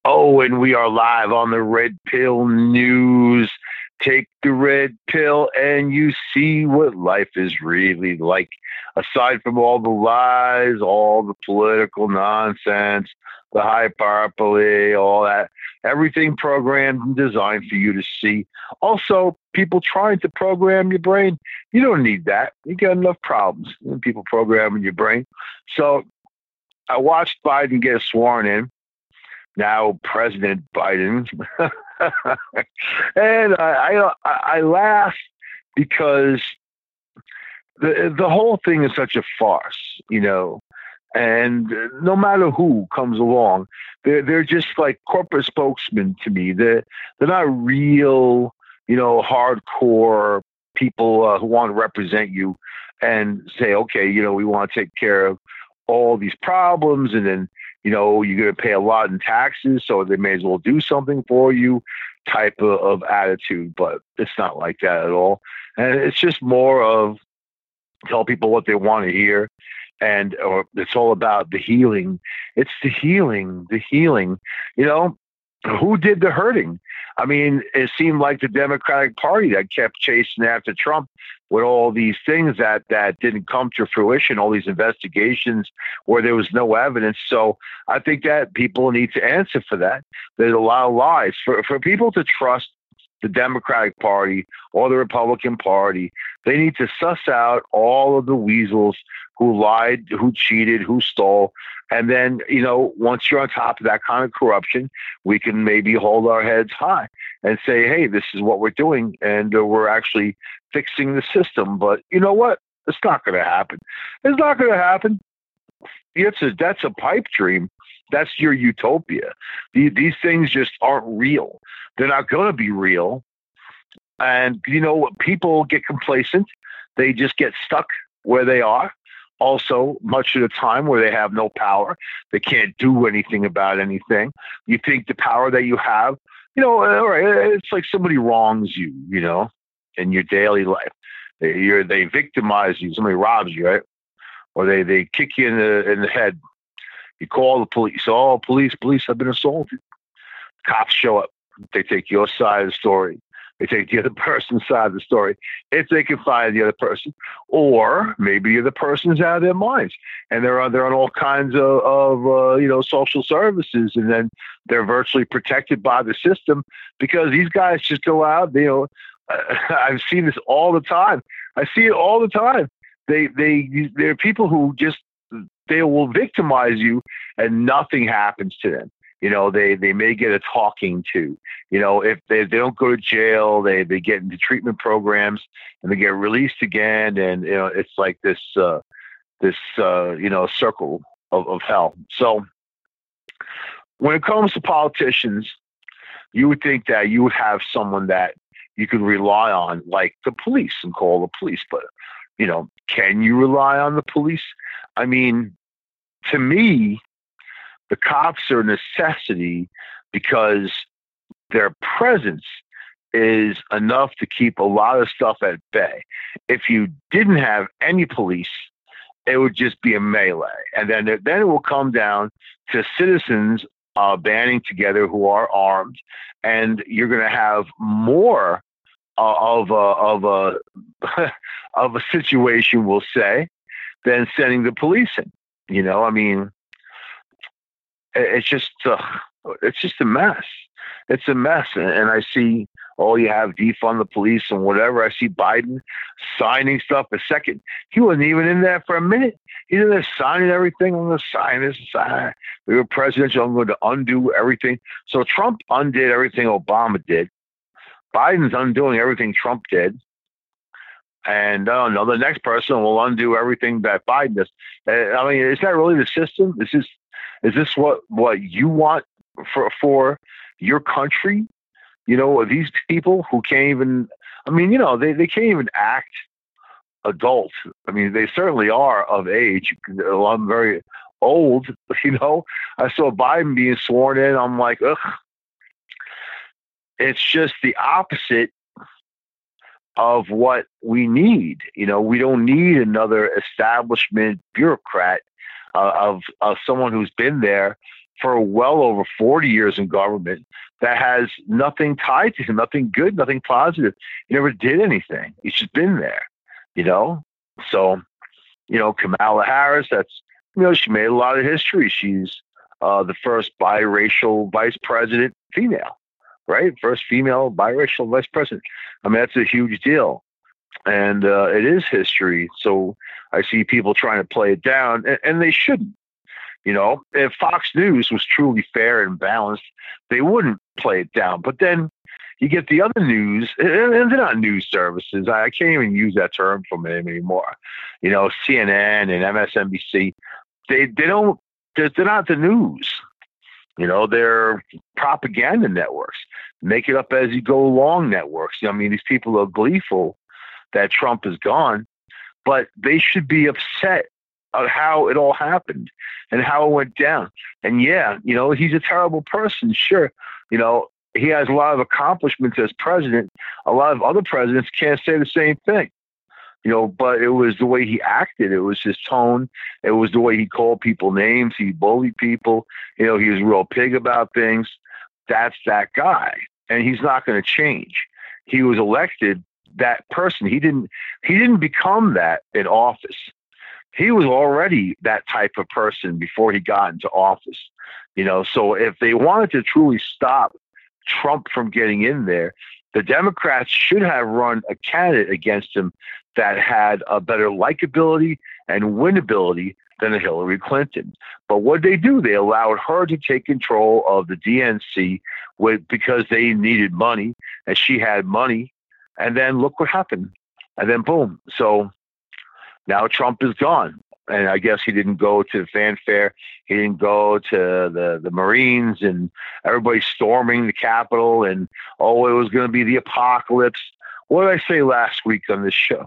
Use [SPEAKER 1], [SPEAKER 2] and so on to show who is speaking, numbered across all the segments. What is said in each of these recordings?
[SPEAKER 1] Oh, and we are live on the Red Pill News. Take the red pill and you see what life is really like. Aside from all the lies, all the political nonsense, the hyperbole, all that, everything programmed and designed for you to see. Also, people trying to program your brain. You don't need that. You got enough problems. People programming your brain. So I watched Biden get sworn in, now President Biden. And I laugh because the whole thing is such a farce, And no matter who comes along, they're just like corporate spokesmen to me. They're not real, hardcore people who want to represent you and say, okay, we want to take care of all these problems, and then you're going to pay a lot in taxes, so they may as well do something for you type of attitude. But it's not like that at all. And it's just more of tell people what they want to hear. And or it's all about the healing. It's the healing, the healing. Who did the hurting? I mean, it seemed like the Democratic Party that kept chasing after Trump with all these things that didn't come to fruition, all these investigations where there was no evidence. So I think that people need to answer for that. There's a lot of lies. For people to trust the Democratic Party or the Republican Party, they need to suss out all of the weasels who lied, who cheated, who stole. And then, once you're on top of that kind of corruption, we can maybe hold our heads high and say, hey, this is what we're doing. And we're actually fixing the system. But you know what? It's not going to happen. It's not going to happen. That's a pipe dream. That's your utopia. These things just aren't real. They're not going to be real. And, people get complacent. They just get stuck where they are. Also, much of the time where they have no power, they can't do anything about anything. You think the power that you have, all right, it's like somebody wrongs you, in your daily life. They victimize you. Somebody robs you, right? Or they kick you in the head. You call the police. Oh, police, I've been assaulted. Cops show up. They take your side of the story. They take the other person's side of the story if they can find the other person. Or maybe the other person's out of their minds and they're on all kinds of social services, and then they're virtually protected by the system because these guys just go out. I've seen this all the time. I see it all the time. There are people who just they will victimize you and nothing happens to them. They may get a talking to, if they don't go to jail, they get into treatment programs and they get released again. And, it's like this circle of hell. So when it comes to politicians, you would think that you would have someone that you could rely on, like the police, and call the police. But, can you rely on the police? I mean, to me, the cops are a necessity because their presence is enough to keep a lot of stuff at bay. If you didn't have any police, it would just be a melee. And then it will come down to citizens banding together who are armed, and you're going to have more of a of a situation, we'll say, than sending the police in. I mean, it's just a mess. It's a mess. And I see, you have defund the police and whatever. I see Biden signing stuff a second. He wasn't even in there for a minute. He's in there signing everything. I'm going to sign this. We were presidential. I'm going to undo everything. So Trump undid everything Obama did. Biden's undoing everything Trump did. And I don't know, the next person will undo everything that Biden does. I mean, is that really the system? Is this what you want for your country? These people who can't even, they can't even act adult. I mean, they certainly are of age. I'm very old, I saw Biden being sworn in. I'm like, ugh. It's just the opposite of what we need. We don't need another establishment bureaucrat of someone who's been there for well over 40 years in government that has nothing tied to him, nothing good, nothing positive. He never did anything. He's just been there, you know? So, you know, Kamala Harris, she made a lot of history. She's the first biracial vice president female, right? First female biracial vice president. I mean, that's a huge deal. And it is history. So I see people trying to play it down, and they shouldn't. You know, if Fox News was truly fair and balanced, they wouldn't play it down. But then you get the other news, and they're not news services. I can't even use that term for them anymore. You know, CNN and MSNBC, they're not the news. You know, they're propaganda networks, make it up as you go along networks. I mean, these people are gleeful that Trump is gone, but they should be upset at how it all happened and how it went down. And yeah, you know, he's a terrible person. Sure. You know, he has a lot of accomplishments as president. A lot of other presidents can't say the same thing, you know, but it was the way he acted. It was his tone. It was the way he called people names. He bullied people. You know, he was a real pig about things. That's that guy. And he's not going to change. He was elected that person. He didn't become that in office. He was already that type of person before he got into office. You know, so if they wanted to truly stop Trump from getting in there, the Democrats should have run a candidate against him that had a better likability and winnability than a Hillary Clinton. But what they do, they allowed her to take control of the DNC because they needed money and she had money. And then look what happened. And then boom. So now Trump is gone. And I guess he didn't go to the fanfare. He didn't go to the Marines and everybody storming the Capitol and, oh, it was going to be the apocalypse. What did I say last week on this show?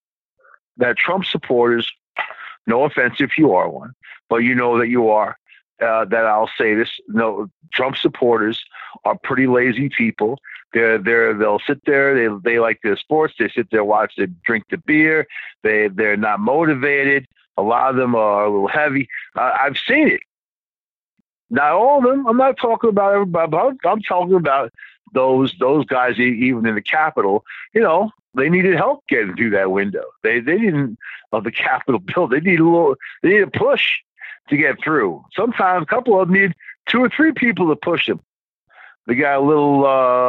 [SPEAKER 1] That Trump supporters, no offense if you are one, but you know that you are, that I'll say this, no, Trump supporters are pretty lazy people. They'll sit there. They like their sports. They sit there, watch, they drink the beer. They're not motivated. A lot of them are a little heavy. I've seen it. Not all of them. I'm not talking about everybody. But I'm talking about those guys, even in the Capitol. You know, they needed help getting through that window. They didn't of the Capitol building. They need a push to get through. Sometimes a couple of them need 2 or 3 people to push them. They got a little,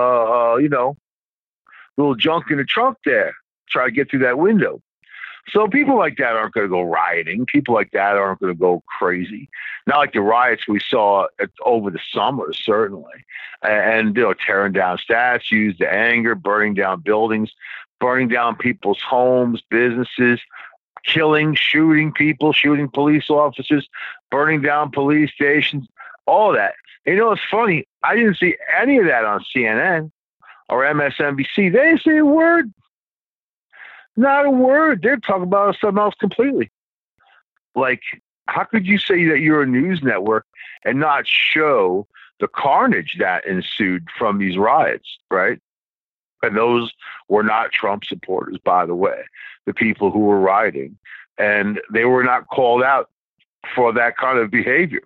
[SPEAKER 1] little junk in the trunk there. Try to get through that window. So people like that aren't going to go rioting. People like that aren't going to go crazy. Not like the riots we saw over the summer, certainly. And, you know, tearing down statues, the anger, burning down buildings, burning down people's homes, businesses, killing, shooting people, shooting police officers, burning down police stations, all that. You know, it's funny. I didn't see any of that on CNN or MSNBC. They didn't say a word. Not a word. They're talking about something else completely. Like, how could you say that you're a news network and not show the carnage that ensued from these riots, right? And those were not Trump supporters, by the way, the people who were rioting. And they were not called out for that kind of behavior.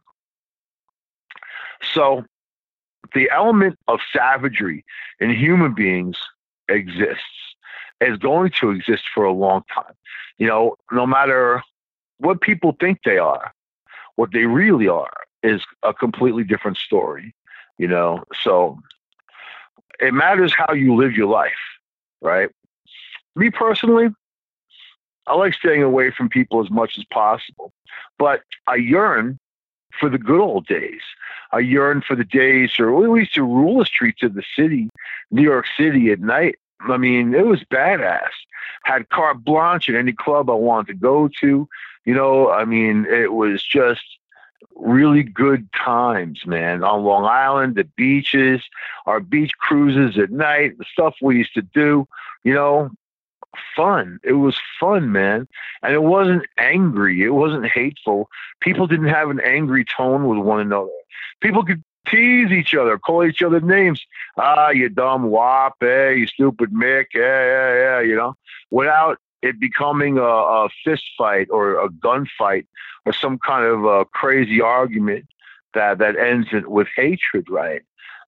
[SPEAKER 1] So the element of savagery in human beings exists, is going to exist for a long time. You know, no matter what people think they are, what they really are is a completely different story, you know? So it matters how you live your life, right? Me personally, I like staying away from people as much as possible, but I yearn for the good old days. I yearn for the days, or we used to rule the streets of the city, New York City at night. I mean, it was badass. Had carte blanche at any club I wanted to go to. You know, I mean, it was just really good times, man. On Long Island, the beaches, our beach cruises at night, the stuff we used to do, you know, fun. It was fun, man. And it wasn't angry. It wasn't hateful. People didn't have an angry tone with one another. People could tease each other, call each other names. Ah, you dumb wop, hey, you stupid Mick, yeah, you know, without it becoming a fist fight or a gunfight or some kind of a crazy argument. that ends with hatred, right?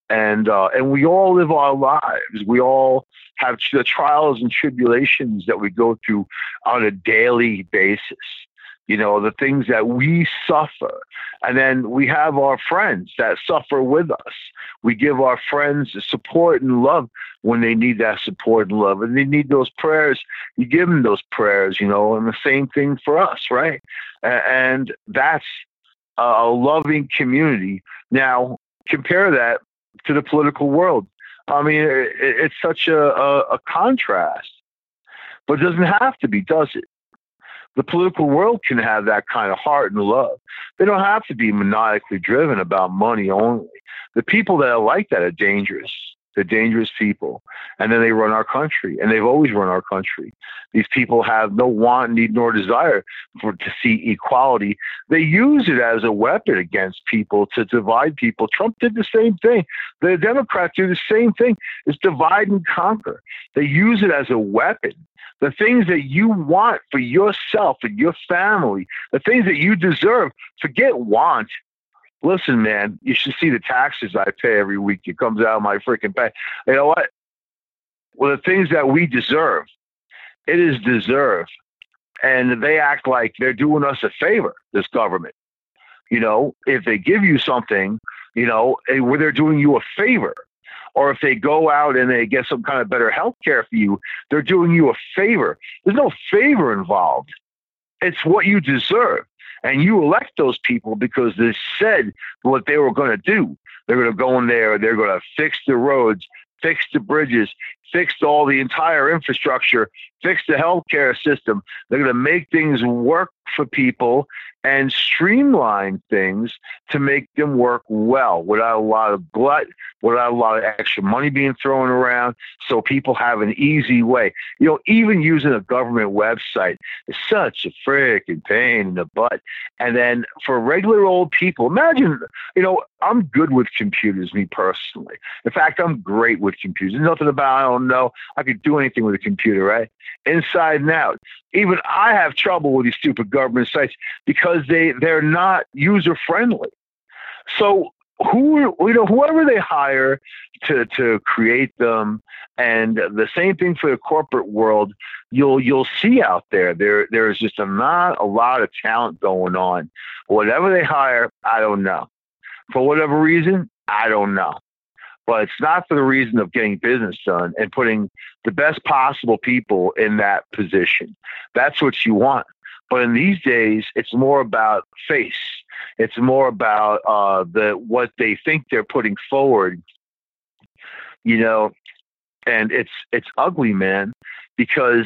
[SPEAKER 1] And we all live our lives. We all have the trials and tribulations that we go through on a daily basis. You know, the things that we suffer. And then we have our friends that suffer with us. We give our friends support and love when they need that support and love. And they need those prayers. You give them those prayers, you know, and the same thing for us, right? And that's a loving community. Now, compare that to the political world. I mean, it's such a contrast, but it doesn't have to be, does it? The political world can have that kind of heart and love. They don't have to be maniacally driven about money only. The people that are like that are dangerous. They're dangerous people. And then they run our country, and they've always run our country. These people have no want, need, nor desire to see equality. They use it as a weapon against people to divide people. Trump did the same thing. The Democrats do the same thing. It's divide and conquer. They use it as a weapon. The things that you want for yourself and your family, the things that you deserve, forget want. Listen, man, you should see the taxes I pay every week. It comes out of my freaking pay. You know what? Well, the things that we deserve, it is deserved. And they act like they're doing us a favor, this government. You know, if they give you something, you know, where they're doing you a favor. Or if they go out and they get some kind of better health care for you, they're doing you a favor. There's no favor involved. It's what you deserve. And you elect those people because they said what they were going to do. They're going to go in there, they're going to fix the roads, fix the bridges, fix all the entire infrastructure, fix the healthcare system. They're going to make things work for people and streamline things to make them work well without a lot of glut, without a lot of extra money being thrown around, so people have an easy way. You know, even using a government website is such a freaking pain in the butt. And then for regular old people, imagine, you know, I'm good with computers, me personally. In fact, I'm great with computers. There's nothing about I don't know. I could do anything with a computer, right? Inside and out. Even I have trouble with these stupid government sites because they're not user friendly. So whoever they hire to create them, and the same thing for the corporate world, you'll see out there. There's just not a lot of talent going on. Whatever they hire, I don't know. For whatever reason, I don't know. But it's not for the reason of getting business done and putting the best possible people in that position. That's what you want. But in these days, it's more about face. It's more about what they think they're putting forward, you know, and it's ugly, man, because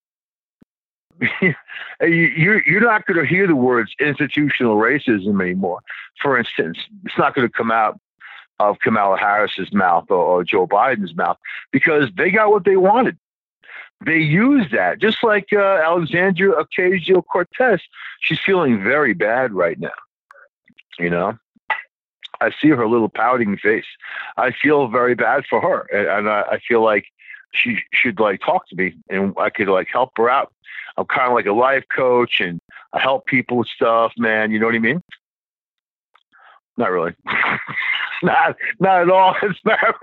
[SPEAKER 1] you're not going to hear the words institutional racism anymore. For instance, it's not going to come out of Kamala Harris's mouth or Joe Biden's mouth because they got what they wanted. They used that, just like Alexandria Ocasio-Cortez. She's feeling very bad right now. You know, I see her little pouting face. I feel very bad for her, and I feel like she should like talk to me, and I could like help her out. I'm kind of like a life coach, and I help people with stuff, man. You know what I mean? Not really. not at all. As a matter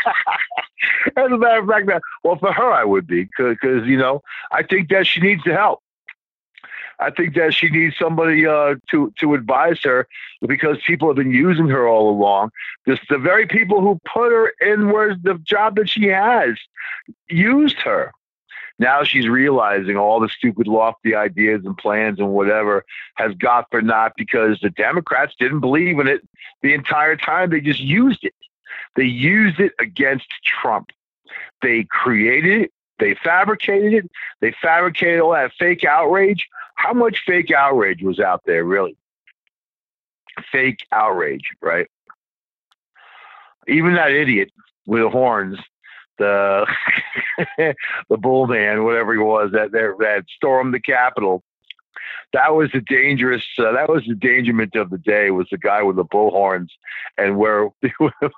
[SPEAKER 1] of fact, well, for her, I would be, because, you know, I think that she needs the help. I think that she needs somebody to advise her, because people have been using her all along. Just the very people who put her in where the job that she has used her. Now she's realizing all the stupid, lofty ideas and plans and whatever has got for naught because the Democrats didn't believe in it the entire time. They just used it. They used it against Trump. They created it. They fabricated it. They fabricated all that fake outrage. How much fake outrage was out there, really? Fake outrage, right? Even that idiot with the horns, the the bull man, whatever he was, that stormed the Capitol. That was the dangerous. That was the endangerment of the day. Was the guy with the bull horns, and where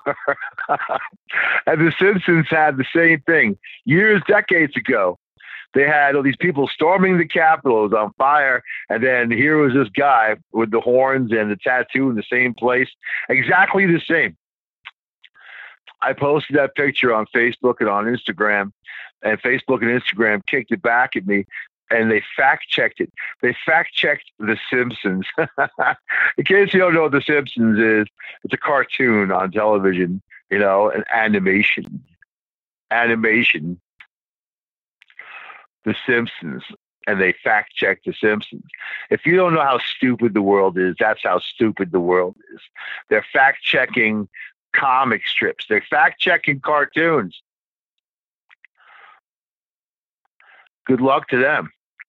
[SPEAKER 1] and the Simpsons had the same thing decades ago. They had all these people storming the Capitol. It was on fire. And then here was this guy with the horns and the tattoo in the same place, exactly the same. I posted that picture on Facebook and on Instagram, and Facebook and Instagram kicked it back at me, and they fact-checked it. They fact-checked The Simpsons. In case you don't know what The Simpsons is, it's a cartoon on television, you know, an animation. Animation. The Simpsons. And they fact-checked The Simpsons. If you don't know how stupid the world is, that's how stupid the world is. They're fact-checking comic strips. They're fact-checking cartoons. Good luck to them.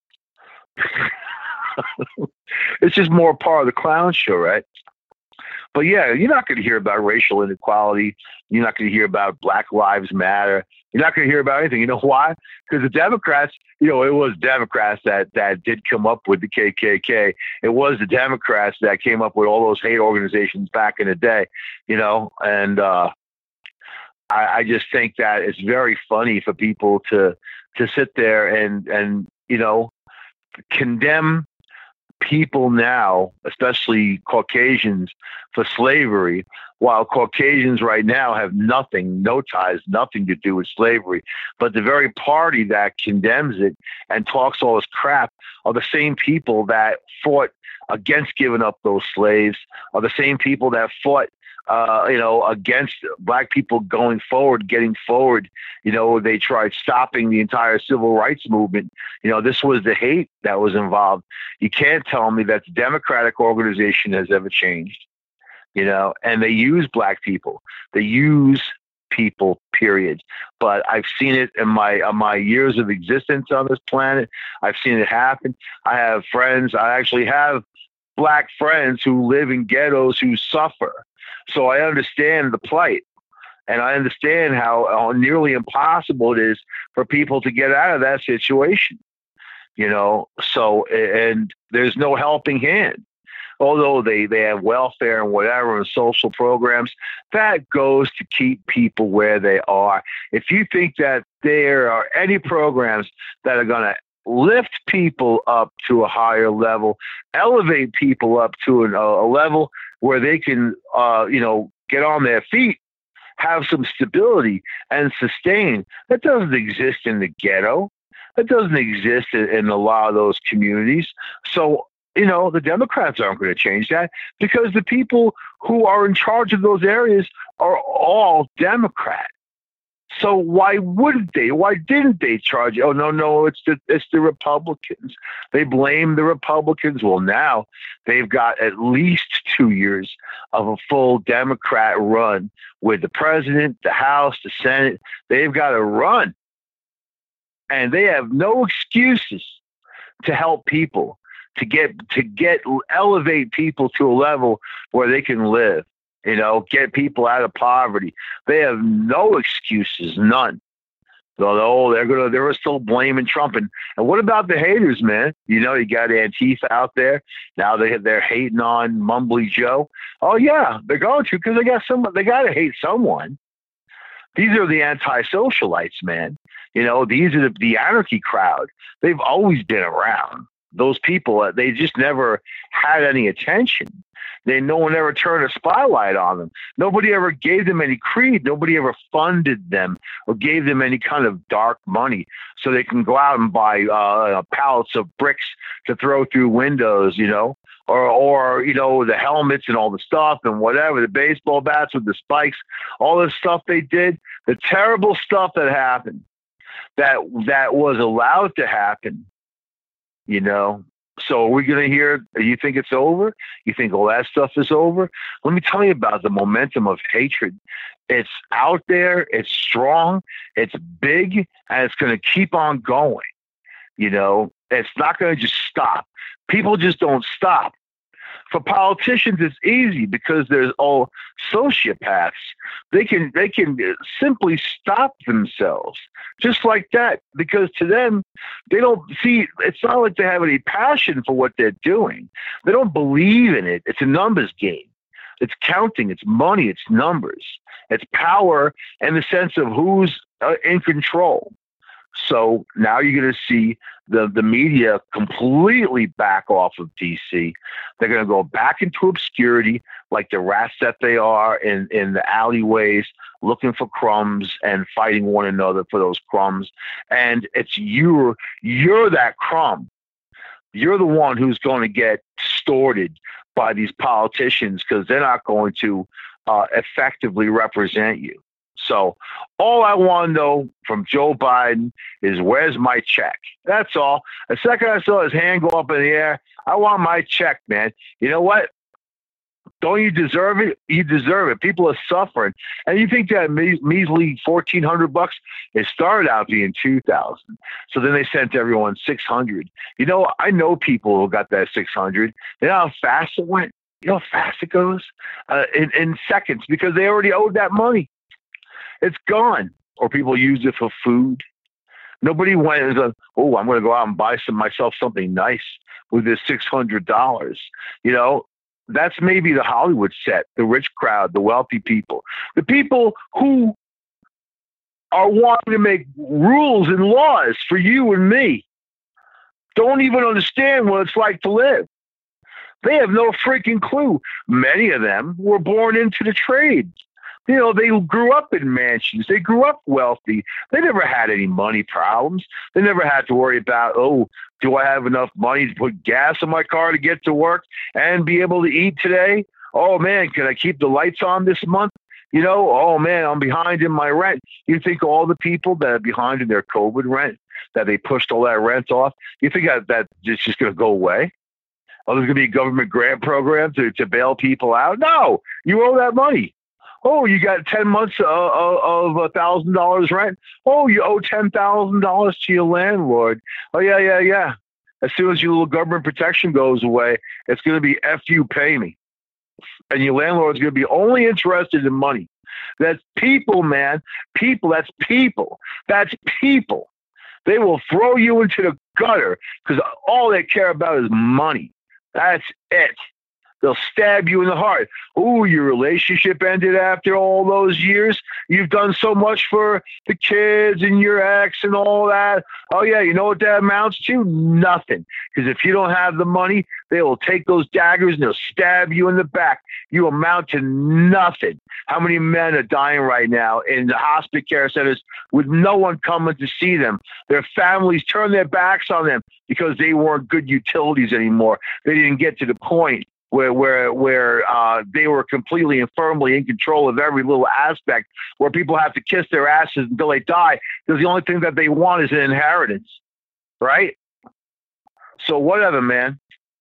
[SPEAKER 1] It's just more part of the clown show, right? But yeah, you're not going to hear about racial inequality. You're not going to hear about Black Lives Matter. You're not going to hear about anything. You know why? Because the Democrats, you know, it was Democrats that did come up with the KKK. It was the Democrats that came up with all those hate organizations back in the day, you know, and I just think that it's very funny for people to sit there and you know, condemn people now, especially Caucasians, for slavery, while Caucasians right now have nothing, no ties, nothing to do with slavery. But the very party that condemns it and talks all this crap are the same people that fought against giving up those slaves, are the same people that fought you know, against Black people going forward, getting forward. You know, they tried stopping the entire civil rights movement. You know, this was the hate that was involved. You can't tell me that the Democratic organization has ever changed, you know, and they use Black people. They use people, period. But I've seen it in my years of existence on this planet. I've seen it happen. I have friends. I actually have Black friends who live in ghettos who suffer. So I understand the plight, and I understand how nearly impossible it is for people to get out of that situation, you know. So, and there's no helping hand. Although they have welfare and whatever and social programs, that goes to keep people where they are. If you think that there are any programs that are going to lift people up to a higher level, elevate people up to a level where they can, you know, get on their feet, have some stability and sustain. That doesn't exist in the ghetto. That doesn't exist in a lot of those communities. So, you know, the Democrats aren't going to change that because the people who are in charge of those areas are all Democrat. So why wouldn't they? Why didn't they charge? Oh, no, it's the Republicans. They blame the Republicans. Well, now they've got at least 2 years of a full Democrat run with the president, the House, the Senate. They've got to run. And they have no excuses to help people, to elevate people to a level where they can live. You know, get people out of poverty. They have no excuses, none. So they're still blaming Trump. And what about the haters, man? You know, you got Antifa out there. Now they're hating on Mumbly Joe. Oh yeah, they're going to because they got to hate someone. These are the anti-socialites, man. You know, these are the anarchy crowd. They've always been around. Those people, they just never had any attention. No one ever turned a spotlight on them. Nobody ever gave them any creed. Nobody ever funded them or gave them any kind of dark money so they can go out and buy pallets of bricks to throw through windows, you know, or you know, the helmets and all the stuff and whatever, the baseball bats with the spikes, all this stuff they did, the terrible stuff that happened, that was allowed to happen, you know. So are we going to hear, you think it's over? You think all that stuff is over? Let me tell you about the momentum of hatred. It's out there, it's strong, it's big, and it's going to keep on going. You know, it's not going to just stop. People just don't stop. For politicians, it's easy because there's all sociopaths. They can simply stop themselves just like that, because to them, they don't see, it's not like they have any passion for what they're doing. They don't believe in it. It's a numbers game. It's counting, it's money, it's numbers, it's power, and the sense of who's in control. So now you're going to see the media completely back off of DC. They're going to go back into obscurity like the rats that they are in the alleyways, looking for crumbs and fighting one another for those crumbs. And it's you're that crumb. You're the one who's going to get distorted by these politicians because they're not going to effectively represent you. So all I want to know from Joe Biden is where's my check? That's all. The second I saw his hand go up in the air, I want my check, man. You know what? Don't you deserve it? You deserve it. People are suffering. And you think that measly $1,400, it started out being $2,000. So then they sent everyone $600. You know, I know people who got that $600. You know how fast it went? You know how fast it goes? In seconds, because they already owed that money. It's gone. Or people use it for food. Nobody went and said, oh, I'm going to go out and buy myself something nice with this $600. You know, that's maybe the Hollywood set, the rich crowd, the wealthy people. The people who are wanting to make rules and laws for you and me don't even understand what it's like to live. They have no freaking clue. Many of them were born into the trade. You know, they grew up in mansions. They grew up wealthy. They never had any money problems. They never had to worry about, oh, do I have enough money to put gas in my car to get to work and be able to eat today? Oh, man, can I keep the lights on this month? You know, oh, man, I'm behind in my rent. You think all the people that are behind in their COVID rent, that they pushed all that rent off, you think that it's just going to go away? Oh, there's going to be a government grant program to bail people out? No, you owe that money. Oh, you got 10 months of $1,000 rent. Oh, you owe $10,000 to your landlord. Oh, yeah. As soon as your little government protection goes away, it's going to be F you, pay me. And your landlord's going to be only interested in money. That's people, man. People, that's people. That's people. They will throw you into the gutter because all they care about is money. That's it. They'll stab you in the heart. Oh, your relationship ended after all those years. You've done so much for the kids and your ex and all that. Oh, yeah, you know what that amounts to? Nothing. Because if you don't have the money, they will take those daggers and they'll stab you in the back. You amount to nothing. How many men are dying right now in the hospice care centers with no one coming to see them? Their families turn their backs on them because they weren't good utilities anymore. They didn't get to the point where they were completely and firmly in control of every little aspect, where people have to kiss their asses until they die because the only thing that they want is an inheritance, right? So whatever, man.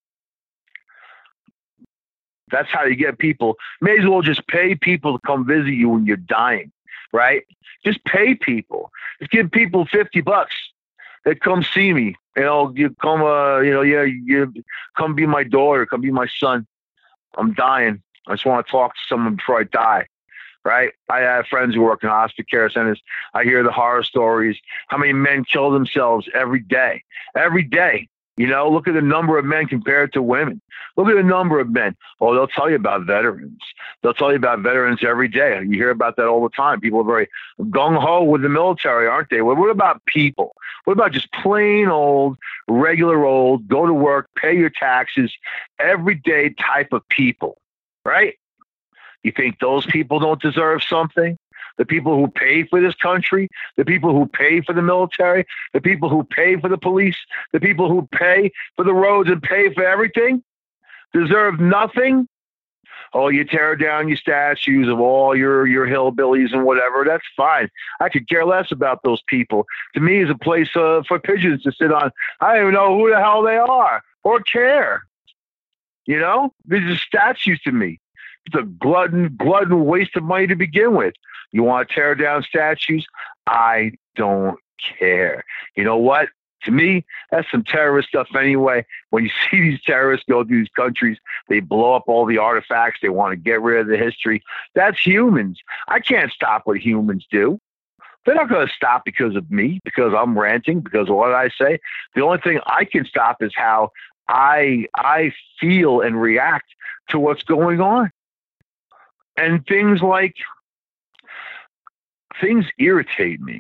[SPEAKER 1] That's how you get people. May as well just pay people to come visit you when you're dying, right? Just pay people. Just give people $50. They come see me. You know, you come, you come be my daughter, come be my son. I'm dying. I just want to talk to someone before I die, right? I have friends who work in hospice care centers. I hear the horror stories. How many men kill themselves every day? Every day. You know, look at the number of men compared to women. Look at the number of men. Oh, they'll tell you about veterans. They'll tell you about veterans every day. You hear about that all the time. People are very gung-ho with the military, aren't they? Well, what about people? What about just plain old, regular old, go to work, pay your taxes, everyday type of people, right? You think those people don't deserve something? The people who pay for this country, the people who pay for the military, the people who pay for the police, the people who pay for the roads and pay for everything, deserve nothing? Oh, you tear down your statues of all your hillbillies and whatever. That's fine. I could care less about those people. To me, it's a place for pigeons to sit on. I don't even know who the hell they are or care. You know, these are statues to me. It's a glutton waste of money to begin with. You want to tear down statues? I don't care. You know what? To me, that's some terrorist stuff anyway. When you see these terrorists go through these countries, they blow up all the artifacts. They want to get rid of the history. That's humans. I can't stop what humans do. They're not going to stop because of me, because I'm ranting, because of what I say. The only thing I can stop is how I feel and react to what's going on. And things irritate me.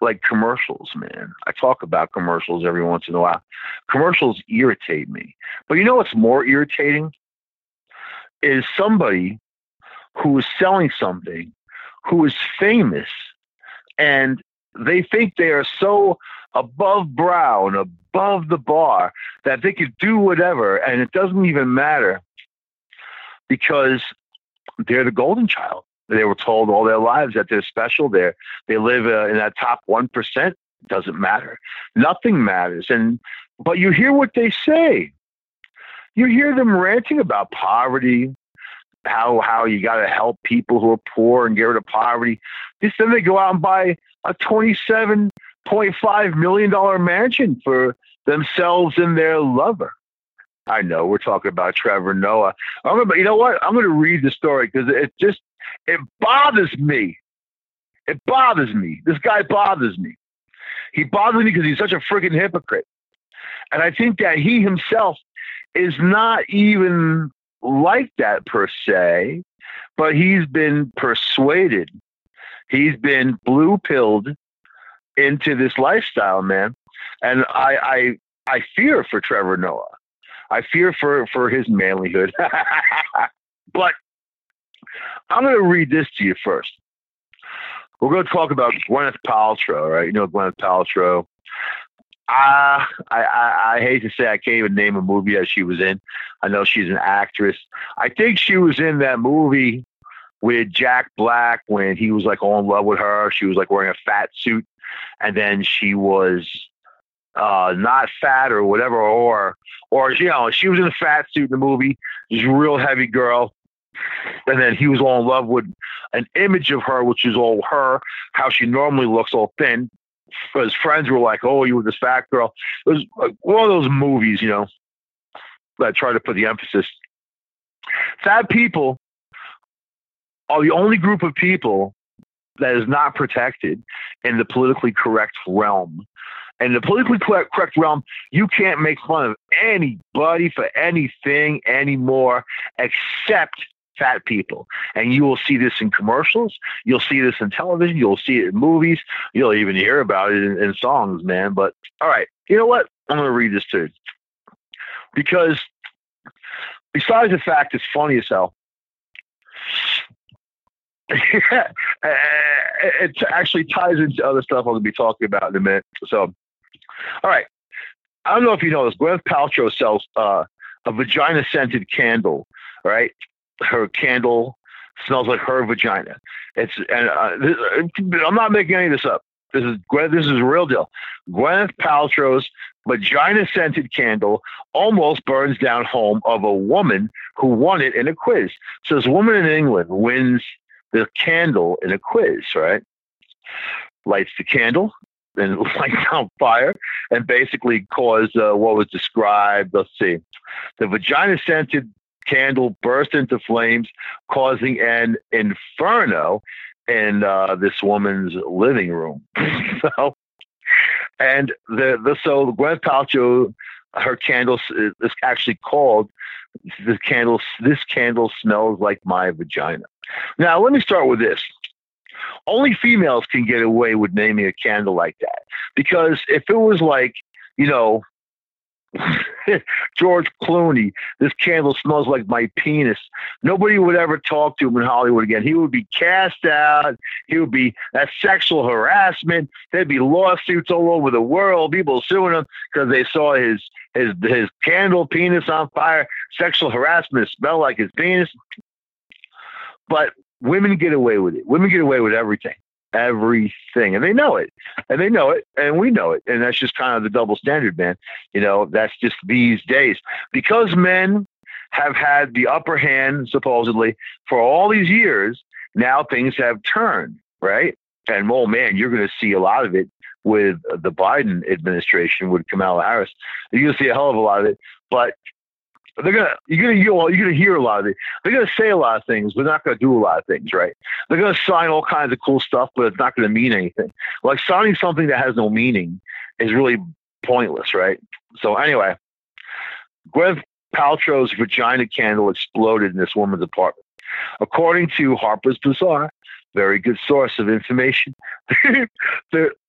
[SPEAKER 1] like commercials, man. I talk about commercials every once in a while. Commercials irritate me. But you know what's more irritating? Is somebody who is selling something who is famous and they think they are so above brow and above the bar that they could do whatever and it doesn't even matter because they're the golden child. They were told all their lives that they're special. They live in that top 1%. Doesn't matter. Nothing matters. But you hear what they say. You hear them ranting about poverty, how you got to help people who are poor and get rid of poverty. Then they go out and buy a $27.5 million mansion for themselves and their lover. I know we're talking about Trevor Noah. You know what? I'm going to read the story because it bothers me. It bothers me. This guy bothers me. He bothers me because he's such a freaking hypocrite. And I think that he himself is not even like that per se, but he's been persuaded. He's been blue-pilled into this lifestyle, man. And I fear for Trevor Noah. I fear for his manlyhood. But I'm going to read this to you first. We're going to talk about Gwyneth Paltrow, right? You know Gwyneth Paltrow. I hate to say I can't even name a movie that she was in. I know she's an actress. I think she was in that movie with Jack Black when he was like all in love with her. She was like wearing a fat suit, and then she was not fat or whatever, or you know, she was in a fat suit in the movie. She's a real heavy girl. And then he was all in love with an image of her, which is all her, how she normally looks, all thin. His friends were like, "Oh, you were this fat girl." It was like one of those movies, you know, that try to put the emphasis. Fat people are the only group of people that is not protected in the politically correct realm. And the politically correct realm, you can't make fun of anybody for anything anymore except fat people. And you will see this in commercials. You'll see this in television. You'll see it in movies. You'll even hear about it in songs, man. But all right, you know what? I'm going to read this too. Because besides the fact it's funny as hell, it actually ties into other stuff I'm going to be talking about in a minute. So, all right. I don't know if you know this. Gwyneth Paltrow sells a vagina-scented candle, right? Her candle smells like her vagina. I'm not making any of this up. This is a real deal. Gwyneth Paltrow's vagina-scented candle almost burns down home of a woman who won it in a quiz. So this woman in England wins the candle in a quiz, right? Lights the candle, then lights on fire, and basically caused what was described. Let's see. The vagina-scented candle burst into flames, causing an inferno in this woman's living room. So Gwyneth Paltrow, her candle is actually called this candle smells like my vagina. Now let me start with this. Only females can get away with naming a candle like that, because if it was like, you know, George Clooney, this candle smells like my penis, nobody would ever talk to him in Hollywood again. He would be cast out. He would be that sexual harassment. There'd be lawsuits all over the world, people suing him because they saw his candle penis on fire. Sexual harassment, smelled like his penis. But women get away with it. Women get away with everything. And they know it. And we know it. And that's just kind of the double standard, man. You know, that's just these days. Because men have had the upper hand, supposedly, for all these years, now things have turned, right? And, oh, man, you're going to see a lot of it with the Biden administration, with Kamala Harris. You're going to see a hell of a lot of it. But you're gonna hear a lot of it. They're gonna say a lot of things, but not gonna do a lot of things, right? They're gonna sign all kinds of cool stuff, but it's not gonna mean anything. Like signing something that has no meaning is really pointless, right? So anyway, Gwyneth Paltrow's vagina candle exploded in this woman's apartment. According to Harper's Bazaar, very good source of information,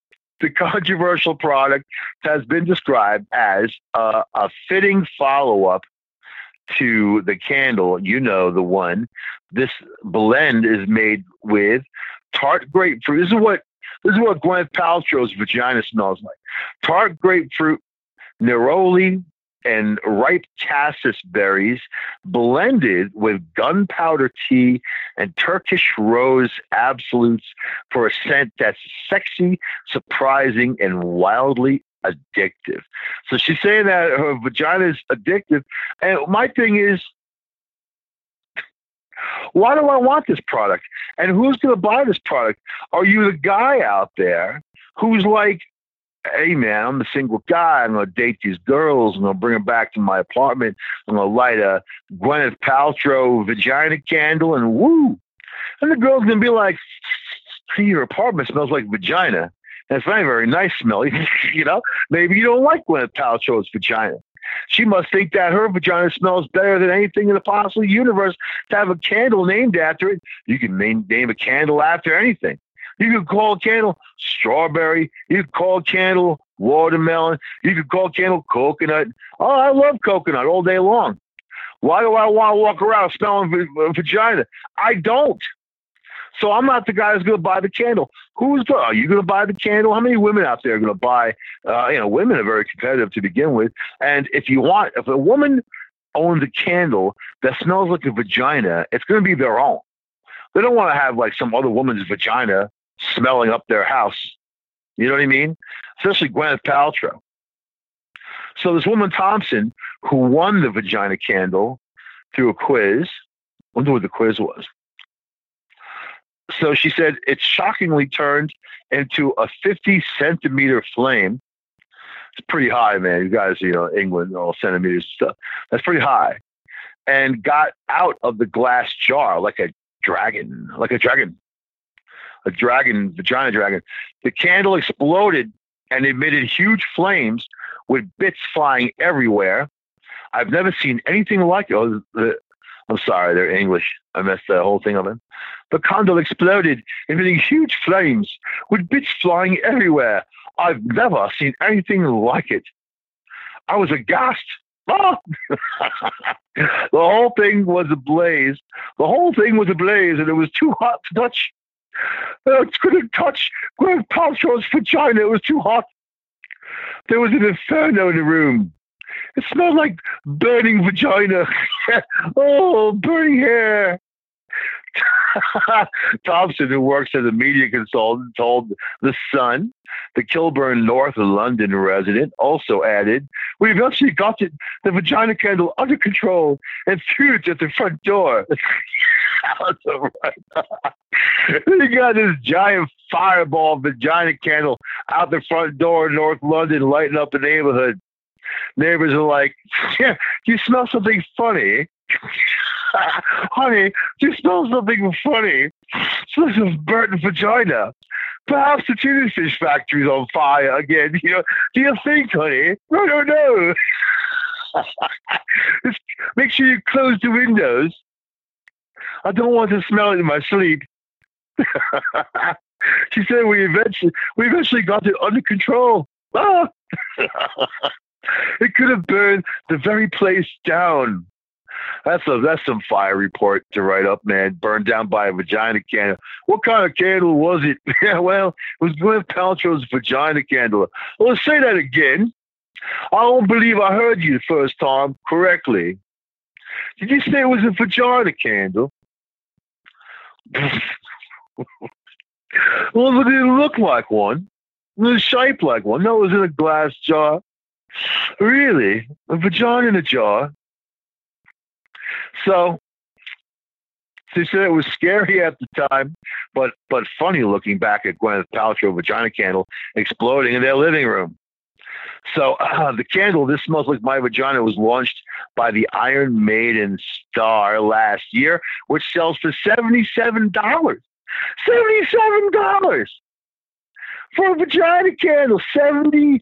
[SPEAKER 1] The controversial product has been described as a fitting follow-up to the candle, you know, the one. This blend is made with tart grapefruit. This is what Gwyneth Paltrow's vagina smells like. Tart grapefruit, neroli, and ripe cassis berries blended with gunpowder tea and Turkish rose absolutes for a scent that's sexy, surprising, and wildly addictive. So she's saying that her vagina is addictive. And my thing is, why do I want this product? And who's going to buy this product? Are you the guy out there who's like, hey, man, I'm a single guy. I'm going to date these girls. I'm going to bring them back to my apartment. I'm going to light a Gwyneth Paltrow vagina candle and woo. And the girl's going to be like, hey, your apartment smells like vagina. That's not a very nice smell. You know, maybe you don't like Gwyneth Paltrow's vagina. She must think that her vagina smells better than anything in the possible universe to have a candle named after it. You can name a candle after anything. You could call a candle strawberry. You could call a candle watermelon. You could call a candle coconut. Oh, I love coconut all day long. Why do I want to walk around smelling vagina? I don't. So I'm not the guy who's going to buy the candle. Are you going to buy the candle? How many women out there are going to buy? Women are very competitive to begin with. And if a woman owns a candle that smells like a vagina, it's going to be their own. They don't want to have like some other woman's vagina smelling up their house. You know what I mean? Especially Gwyneth Paltrow. So this woman, Thompson, who won the vagina candle through a quiz, I wonder what the quiz was. So she said it shockingly turned into a 50-centimeter flame. It's pretty high, man. You guys, England, all centimeters and stuff. That's pretty high. And got out of the glass jar like a dragon, vagina dragon. The candle exploded and emitted huge flames with bits flying everywhere. I've never seen anything like it. I'm sorry, they're English. I messed the whole thing up. The candle exploded, emitting huge flames with bits flying everywhere. I've never seen anything like it. I was aghast. Oh! The whole thing was ablaze. And it was too hot to touch. I couldn't touch Gwyneth Paltrow's vagina. It was too hot. There was an inferno in the room. It smelled like burning vagina. Oh, burning hair. Thompson, who works as a media consultant, told The Sun. The Kilburn, North London resident also added, we eventually got the vagina candle under control and threw it at the front door. They got this giant fireball vagina candle out the front door in North London, lighting up the neighborhood. Neighbors are like, yeah, do you smell something funny? Honey, do you smell something funny? Smells of burnt vagina. Perhaps the tuna fish factory's on fire again. Do you think, honey? I don't know. Just make sure you close the windows. I don't want to smell it in my sleep. She said we eventually got it under control. Ah! It could have burned the very place down. That's some fire report to write up, man. Burned down by a vagina candle. What kind of candle was it? Yeah, well, it was Gwyneth Paltrow's vagina candle. Well, let's say that again. I don't believe I heard you the first time correctly. Did you say it was a vagina candle? Well, it didn't look like one. It was shaped like one. No, it was in a glass jar. Really? A vagina in a jar? So they said it was scary at the time, but funny looking back at Gwyneth Paltrow vagina candle exploding in their living room. So the candle, This Smells Like My Vagina, was launched by the Iron Maiden star last year, which sells for $77. $77 for a vagina candle. $77.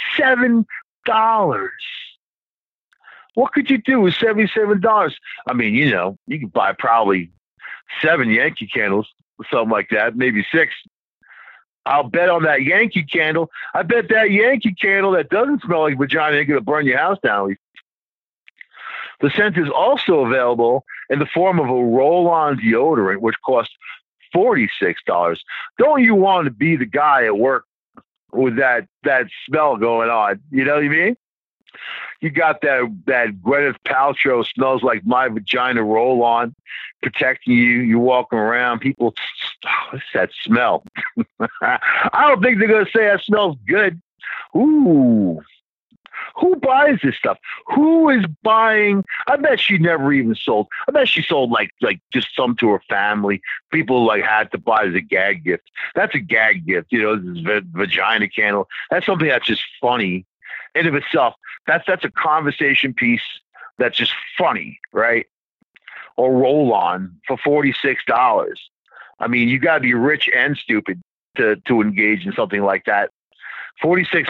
[SPEAKER 1] What could you do with $77? I mean, you could buy probably 7 Yankee candles, something like that, maybe 6. I'll bet on that Yankee Candle. I bet that Yankee Candle that doesn't smell like vagina ain't going to burn your house down. The scent is also available in the form of a roll-on deodorant, which costs $46. Don't you want to be the guy at work with that smell going on? You know what I mean? You got that Gwyneth Paltrow smells like my vagina roll-on protecting you. You're walking around, people, what's that smell? I don't think they're going to say that smells good. Ooh. Who buys this stuff? Who is buying? I bet she never even sold. I bet she sold like just some to her family. People like had to buy as a gag gift. That's a gag gift, you know, this vagina candle. That's something that's just funny in of itself. That's a conversation piece that's just funny, right? Or roll on for $46. I mean, you got to be rich and stupid to engage in something like that. $46.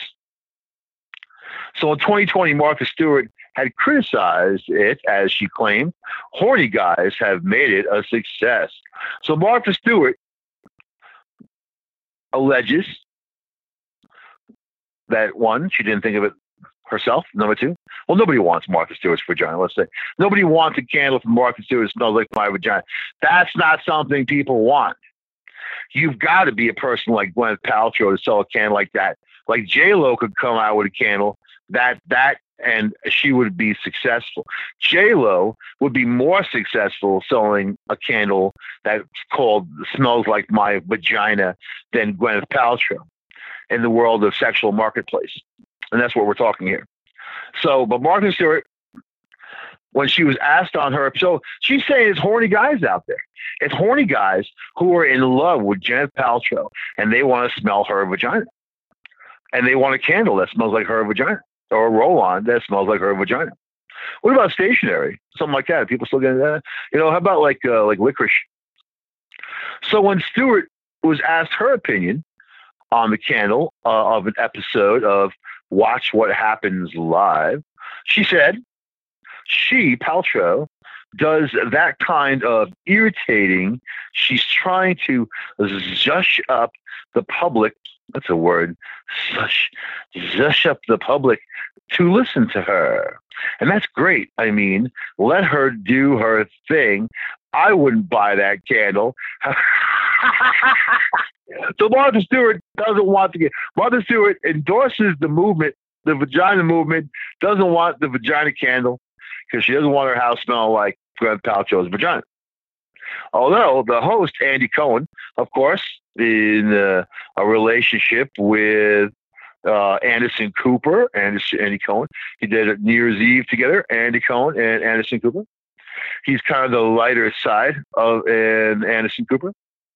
[SPEAKER 1] So in 2020, Martha Stewart had criticized it, as she claimed, horny guys have made it a success. So Martha Stewart alleges that, one, she didn't think of it herself. Number two, well, nobody wants Martha Stewart's vagina, let's say. Nobody wants a candle from Martha Stewart that smells like my vagina. That's not something people want. You've got to be a person like Gwyneth Paltrow to sell a candle like that. Like J-Lo could come out with a candle and she would be successful. J-Lo would be more successful selling a candle that's called Smells Like My Vagina than Gwyneth Paltrow in the world of sexual marketplace. And that's what we're talking here. So, but Martha Stewart, when she was asked on her, so she's saying it's horny guys out there. It's horny guys who are in love with Gwyneth Paltrow and they want to smell her vagina. And they want a candle that smells like her vagina, or a roll-on that smells like her vagina. What about stationery? Something like that. People still getting that? You know, how about like licorice? So when Stewart was asked her opinion on the candle of an episode of Watch What Happens Live, she said Paltrow, does that kind of irritating. She's trying to zush up the public. That's a word. Zush up the public to listen to her. And that's great. I mean, let her do her thing. I wouldn't buy that candle. So Martha Stewart doesn't want to get. Martha Stewart endorses the movement, the vagina movement, doesn't want the vagina candle because she doesn't want her house smelling like Gwyneth Paltrow's vagina. Although the host, Andy Cohen, of course, in a relationship with Anderson Cooper, Andy Cohen. He did it New Year's Eve together, Andy Cohen and Anderson Cooper. He's kind of the lighter side of Anderson Cooper.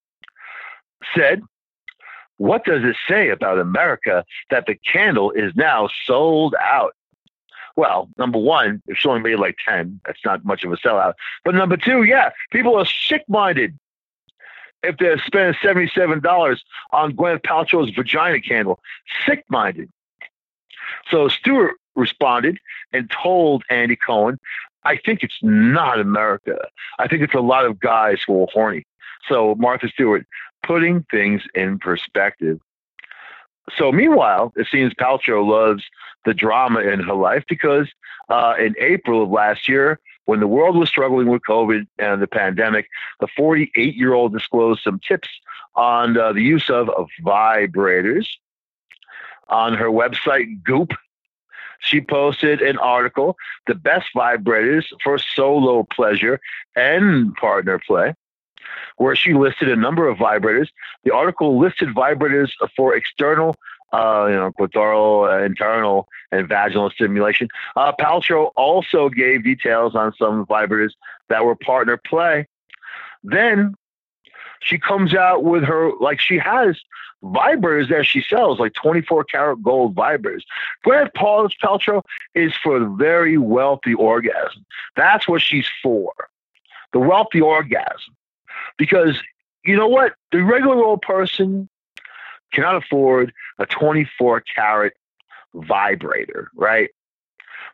[SPEAKER 1] Said, what does it say about America that the candle is now sold out? Well, number one, if she only made like 10, that's not much of a sellout. But number two, yeah, people are sick-minded if they're spending $77 on Gwyneth Paltrow's vagina candle. Sick-minded. So Stewart responded and told Andy Cohen, I think it's not America. I think it's a lot of guys who are horny. So Martha Stewart putting things in perspective. So meanwhile, it seems Paltrow loves the drama in her life because in April of last year, when the world was struggling with COVID and the pandemic, the 48-year-old disclosed some tips on the use of vibrators. On her website, Goop, she posted an article, The Best Vibrators for Solo Pleasure and Partner Play, where she listed a number of vibrators. The article listed vibrators for external, clitoral, internal, and vaginal stimulation. Paltrow also gave details on some vibrators that were partner play. Then she comes out with her, like she has vibrators that she sells, like 24 karat gold vibrators. Gwyneth Paltrow is for the very wealthy orgasm. That's what she's for, the wealthy orgasm. Because you know what? The regular old person cannot afford a 24 karat vibrator, right?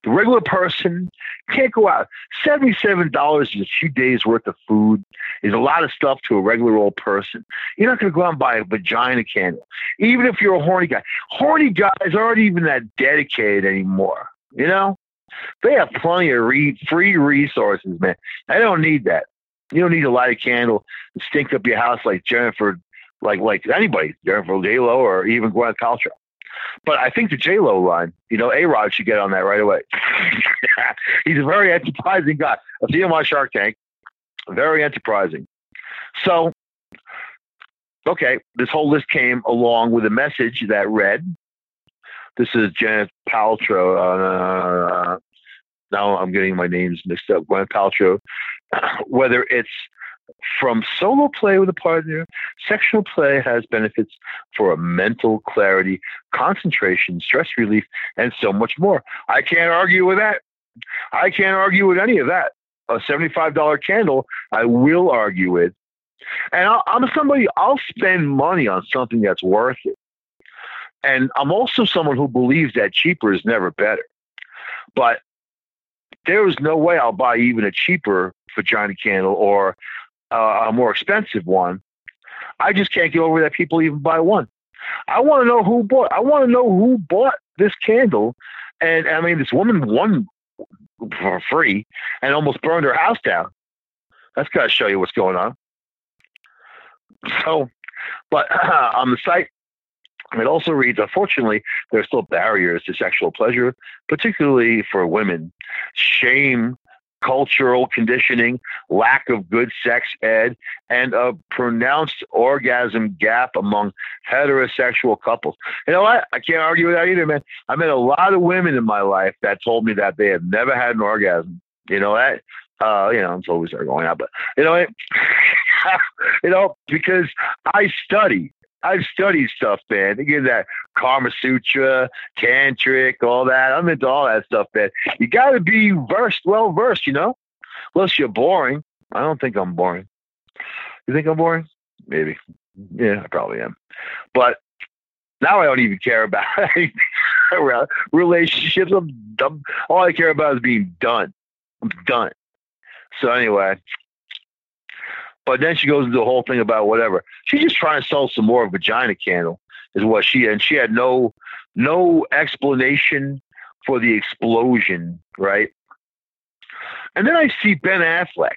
[SPEAKER 1] The regular person can't go out. $77 is a few days worth of food. Is a lot of stuff to a regular old person. You're not going to go out and buy a vagina candle, even if you're a horny guy. Horny guys aren't even that dedicated anymore. You know, they have plenty of free resources, man. I don't need that. You don't need to light a candle and stink up your house like Jennifer, like anybody, Jennifer J-Lo or even Gwyneth Paltrow. But I think the J-Lo line, A-Rod should get on that right away. He's a very enterprising guy. I've seen him on Shark Tank. Very enterprising. So, okay, this whole list came along with a message that read, this is Gwyneth Paltrow. Now I'm getting my names mixed up. Gwyneth Paltrow. Whether it's from solo play with a partner, sexual play has benefits for mental clarity, concentration, stress relief, and so much more. I can't argue with that. I can't argue with any of that. A $75 candle, I will argue with. And I'm somebody, I'll spend money on something that's worth it. And I'm also someone who believes that cheaper is never better. But there is no way I'll buy even a cheaper vagina candle or a more expensive one. I just can't get over that people even buy one. I want to know who bought this candle. And I mean, this woman won for free and almost burned her house down. That's got to show you what's going on. So, but on the site, it also reads, unfortunately, there are still barriers to sexual pleasure, particularly for women. Shame, cultural conditioning, lack of good sex ed, and a pronounced orgasm gap among heterosexual couples. You know what? I can't argue with that either, man. I met a lot of women in my life that told me that they have never had an orgasm. You know that? Until we start going out, but because I've studied stuff, man. Again, that Kama Sutra, Tantric, all that. I'm into all that stuff, man. You got to be well versed, unless you're boring. I don't think I'm boring. You think I'm boring? Maybe. Yeah, I probably am. But now I don't even care about relationships. All I care about is being done. I'm done. So anyway, but then she goes into the whole thing about whatever. She's just trying to sell some more vagina candle is what she had no explanation for the explosion, right? And then I see Ben Affleck.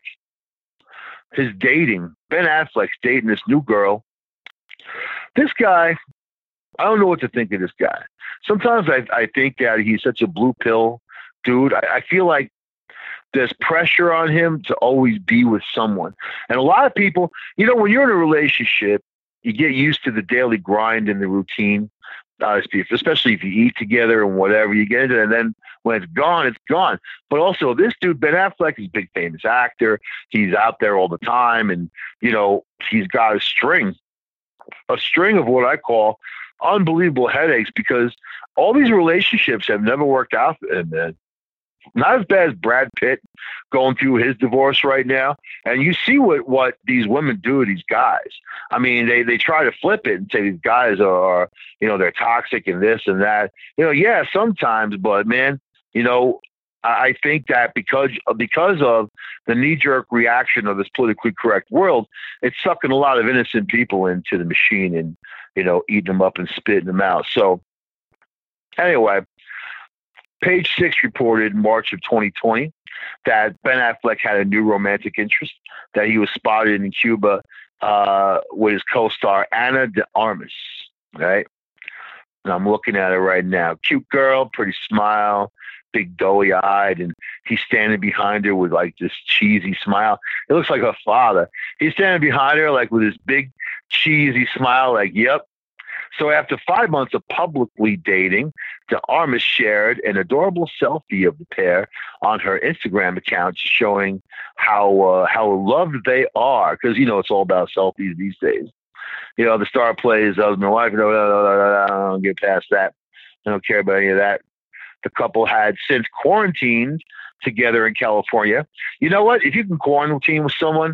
[SPEAKER 1] Ben Affleck's dating this new girl. This guy, I don't know what to think of this guy. Sometimes I think that he's such a blue pill dude. I feel like there's pressure on him to always be with someone. And a lot of people, when you're in a relationship, you get used to the daily grind and the routine, especially if you eat together and whatever, you get into it. And then when it's gone, it's gone. But also this dude, Ben Affleck, is a big famous actor. He's out there all the time. And, he's got a string of what I call unbelievable headaches because all these relationships have never worked out for him, man. Not as bad as Brad Pitt going through his divorce right now. And you see what these women do to these guys. I mean, they try to flip it and say these guys are, they're toxic and this and that. Yeah, sometimes, but man, I think that because of the knee-jerk reaction of this politically correct world, it's sucking a lot of innocent people into the machine and, eating them up and spitting them out. So anyway, Page Six reported in March of 2020 that Ben Affleck had a new romantic interest, that he was spotted in Cuba with his co-star Ana de Armas, right? And I'm looking at her right now. Cute girl, pretty smile, big doughy-eyed, and he's standing behind her with like this cheesy smile. It looks like her father. He's standing behind her like with this big cheesy smile, like, yep. So after 5 months of publicly dating, de Armas shared an adorable selfie of the pair on her Instagram account, showing how loved they are. Because it's all about selfies these days. The star plays husband and wife. I don't get past that. I don't care about any of that. The couple had since quarantined together in California. You know what? If you can quarantine with someone,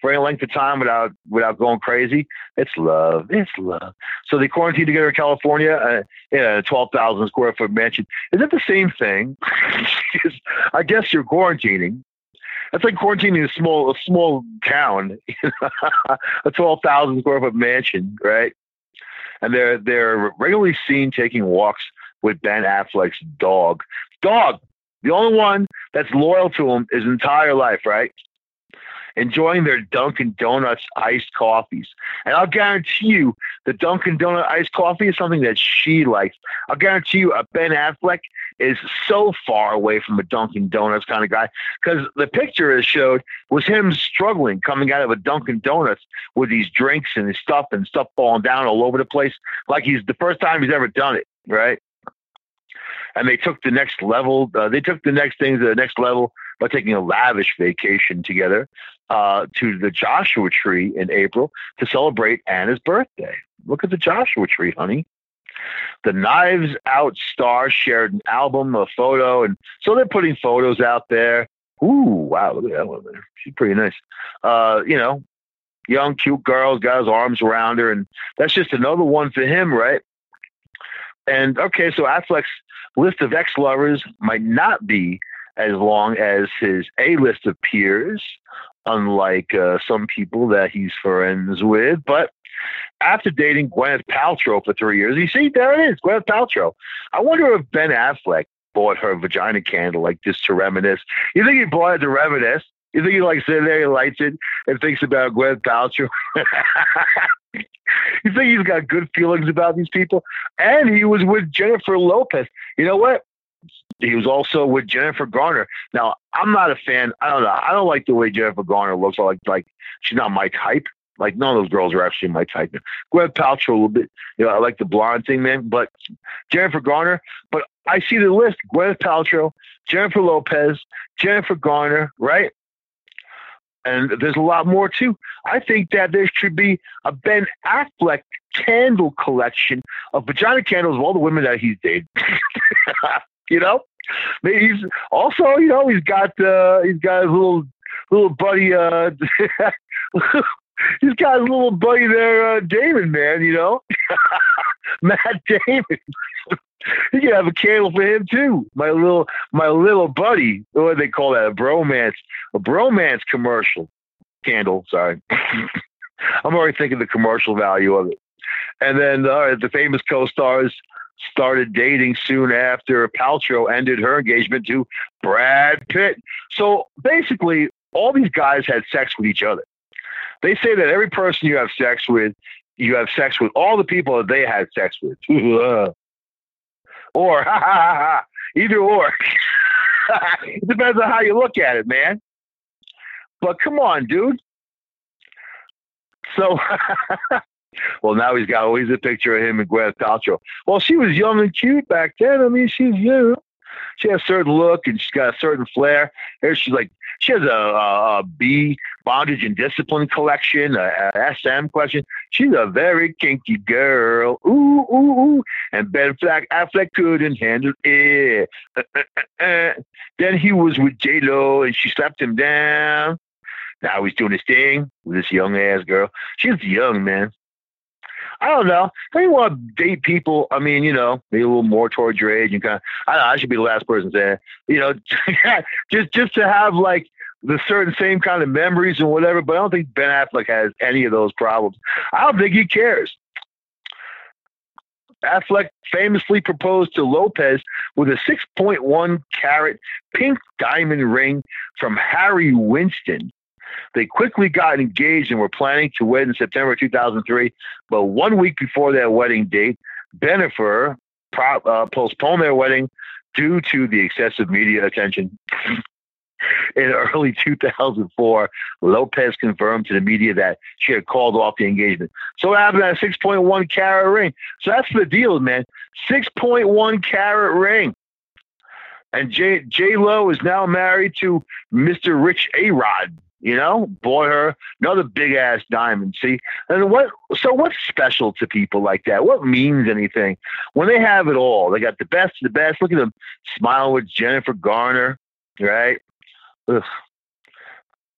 [SPEAKER 1] for any length of time without going crazy. It's love. It's love. So they quarantined together in California in a 12,000 square foot mansion. Is it the same thing? I guess you're quarantining. That's like quarantining a small town, a 12,000 square foot mansion, right? And they're regularly seen taking walks with Ben Affleck's dog. Dog, the only one that's loyal to him his entire life, right? Enjoying their Dunkin' Donuts iced coffees. And I'll guarantee you the Dunkin' Donut iced coffee is something that she likes. I'll guarantee you Ben Affleck is so far away from a Dunkin' Donuts kind of guy, because the picture it showed was him struggling coming out of a Dunkin' Donuts with these drinks and his stuff falling down all over the place, like he's the first time he's ever done it, right? And they took the next level. They took the next thing to the next level by taking a lavish vacation together to the Joshua Tree in April to celebrate Anna's birthday. Look at the Joshua Tree, honey. The Knives Out star shared an album, a photo, and so they're putting photos out there. Ooh, wow, look at that one there. She's pretty nice. Young, cute girl, got his arms around her, and that's just another one for him, right? And okay, so Affleck's list of ex-lovers might not be as long as his A-list of peers, unlike some people that he's friends with, but after dating Gwyneth Paltrow for 3 years, you see, there it is, Gwyneth Paltrow. I wonder if Ben Affleck bought her vagina candle like this to reminisce. You think he bought it to reminisce? You think he like sitting there, he lights it and thinks about Gwyneth Paltrow? You think he's got good feelings about these people? And he was with Jennifer Lopez. You know what? He was also with Jennifer Garner. Now, I'm not a fan. I don't know. I don't like the way Jennifer Garner looks. Like she's not my type. Like, none of those girls are actually my type. Gwyneth Paltrow a little bit. You know, I like the blonde thing, man. But Jennifer Garner. But I see the list. Gwyneth Paltrow, Jennifer Lopez, Jennifer Garner, right? And there's a lot more, too. I think that there should be a Ben Affleck candle collection of vagina candles of all the women that he's dated. You know? Maybe he's also, you know, he's got his little buddy, he's got his little buddy there, Damon, man, you know? Matt Damon. You can have a candle for him too. My little buddy. What do they call that? A bromance commercial candle. Sorry. I'm already thinking the commercial value of it. And then the famous co-stars started dating soon after Paltrow ended her engagement to Brad Pitt. So basically, all these guys had sex with each other. They say that every person you have sex with all the people that they had sex with. Or, either or. It depends on how you look at it, man. But come on, dude. So, well, now he's got always a picture of him and Gwyneth Paltrow. Well, she was young and cute back then. I mean, she's, you know, she has a certain look and she's got a certain flair. She's like, she has a B, bondage and discipline collection, a SM collection. She's a very kinky girl. Ooh, ooh, ooh. And Ben Affleck couldn't handle it. Then he was with J-Lo and she slapped him down. Now he's doing his thing with this young ass girl. She's young, man. I don't know. I don't want to date people. I mean, you know, maybe a little more towards your age and kind of, I don't know, I should be the last person saying, you know, just to have like the certain same kind of memories and whatever. But I don't think Ben Affleck has any of those problems. I don't think he cares. Affleck famously proposed to Lopez with a 6.1 carat pink diamond ring from Harry Winston. They quickly got engaged and were planning to wed in September 2003. But 1 week before their wedding date, Bennifer postponed their wedding due to the excessive media attention. In early 2004, Lopez confirmed to the media that she had called off the engagement. So what happened to that 6.1 carat ring? So that's the deal, man. 6.1 carat ring. And J-Lo is now married to Mr. Rich A-Rod. You know, bought her another big ass diamond. See, and what's special to people like that? What means anything when they have it all? They got the best of the best. Look at them smiling with Jennifer Garner, right? Ugh.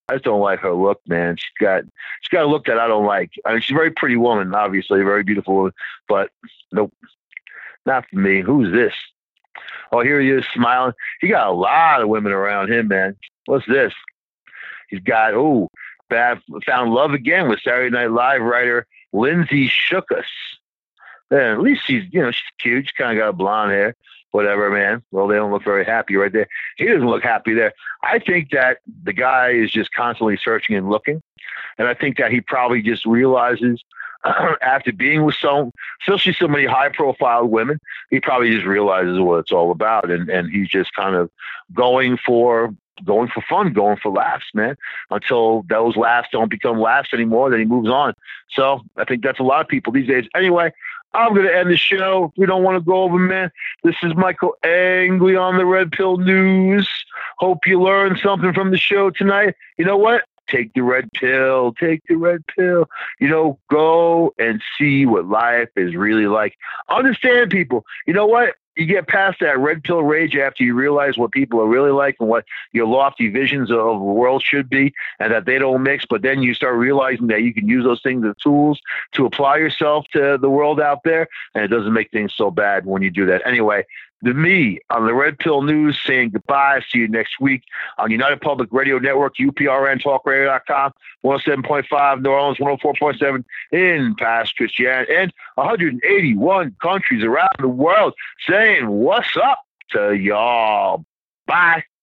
[SPEAKER 1] I just don't like her look, man. She's got a look that I don't like. I mean, she's a very pretty woman, obviously, a very beautiful woman, but nope, not for me. Who's this? Oh, here he is smiling. He got a lot of women around him, man. What's this? He's got, found love again with Saturday Night Live writer Lindsay Shookus. Man, at least she's cute. She's kind of got blonde hair. Whatever, man. Well, they don't look very happy right there. He doesn't look happy there. I think that the guy is just constantly searching and looking. And I think that he probably just realizes after being with especially so many high-profile women, he probably just realizes what it's all about. And he's just kind of going for fun, going for laughs, man, until those laughs don't become laughs anymore. Then he moves on. So I think that's a lot of people these days. Anyway, I'm going to end the show. We don't want to go over, man. This is Michael Angley on the Red Pill News. Hope you learned something from the show tonight. You know what? Take the red pill. Take the red pill. Go and see what life is really like. Understand, people. You know what? You get past that red pill rage after you realize what people are really like and what your lofty visions of the world should be, and that they don't mix. But then you start realizing that you can use those things as tools to apply yourself to the world out there, and it doesn't make things so bad when you do that. Anyway, to me on the Red Pill News saying goodbye. See you next week on United Public Radio Network, UPRN Talkradio.com, 107.5 New Orleans, 104.7 in Past Christianity, and 181 countries around the world saying what's up to y'all. Bye.